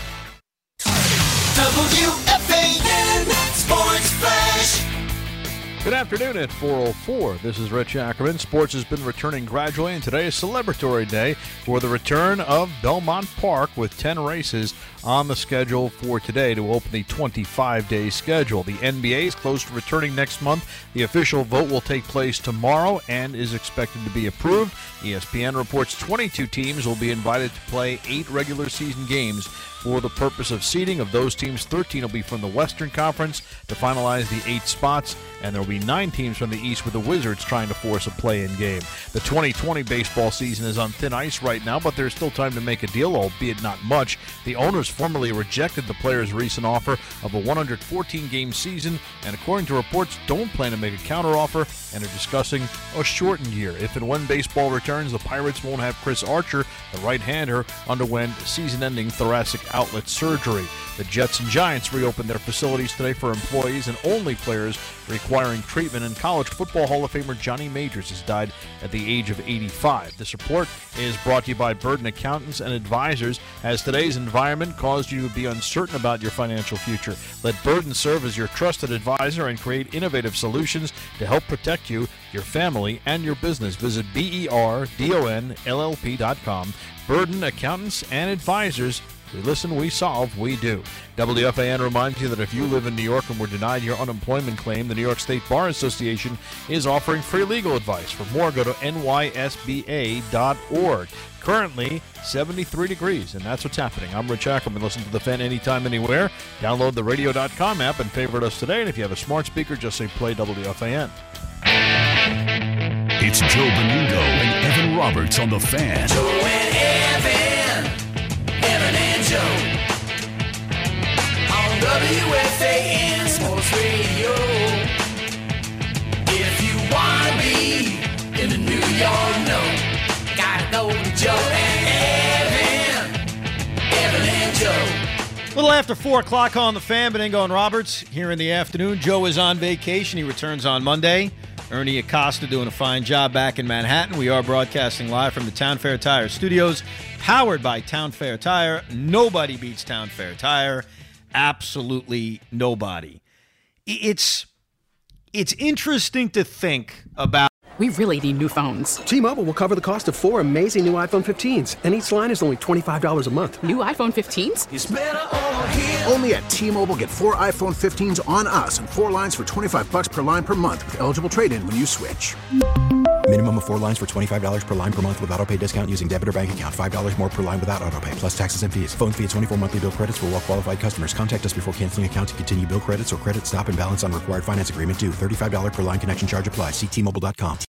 W F A N Sports Flash. Good afternoon at four oh four. This is Rich Ackerman. Sports has been returning gradually, and today is celebratory day for the return of Belmont Park with ten races on the schedule for today to open the twenty-five day schedule. The N B A is close to returning next month. The official vote will take place tomorrow and is expected to be approved. E S P N reports twenty-two teams will be invited to play eight regular season games. For the purpose of seeding, of those teams, thirteen will be from the Western Conference to finalize the eight spots, and there will be nine teams from the East with the Wizards trying to force a play-in game. The twenty twenty baseball season is on thin ice right now, but there's still time to make a deal, albeit not much. The owners formally rejected the players' recent offer of a one hundred fourteen game season, and according to reports, don't plan to make a counteroffer and are discussing a shortened year. If and when baseball returns, the Pirates won't have Chris Archer, the right-hander, underwent season-ending thoracic outlet surgery. The Jets and Giants reopened their facilities today for employees and only players requiring treatment, and College Football Hall of Famer Johnny Majors has died at the age of eighty-five. This report is brought to you by Burden Accountants and Advisors. Has today's environment caused you to be uncertain about your financial future? Let Burden serve as your trusted advisor and create innovative solutions to help protect you, your family, and your business. Visit B E R D O N L L P dot com. Burden Accountants and Advisors. We listen, we solve, we do. W F A N reminds you that if you live in New York and were denied your unemployment claim, the New York State Bar Association is offering free legal advice. For more, go to N Y S B A dot org. Currently, seventy-three degrees, and that's what's happening. I'm Rich Ackerman. Listen to The Fan anytime, anywhere. Download the radio dot com app and favorite us today. And if you have a smart speaker, just say play W F A N. It's Joe Beningo and Evan Roberts on The Fan. Joe and Evan. Evan and Joe on W F A N Sports Radio. If you want to be in the New York know, gotta go to Joe and Evan. Evan and Joe. A little after four o'clock on The Fan, Beningo and Roberts here in the afternoon. Joe is on vacation. He returns on Monday. Ernie Acosta doing a fine job back in Manhattan. We are broadcasting live from the Town Fair Tire studios, powered by Town Fair Tire. Nobody beats Town Fair Tire. Absolutely nobody. It's it's interesting to think about. We really need new phones. T-Mobile will cover the cost of four amazing new iPhone fifteens, and each line is only twenty-five dollars a month. New iPhone fifteens? It's better over here. Only at T-Mobile, get four iPhone fifteens on us and four lines for twenty-five bucks per line per month with eligible trade-in when you switch. Minimum of four lines for twenty-five dollars per line per month with autopay discount using debit or bank account. five dollars more per line without autopay, plus taxes and fees. Phone fee at twenty-four monthly bill credits for well-qualified customers. Contact us before canceling account to continue bill credits or credit stop and balance on required finance agreement due. thirty-five dollars per line connection charge applies. See T Mobile dot com.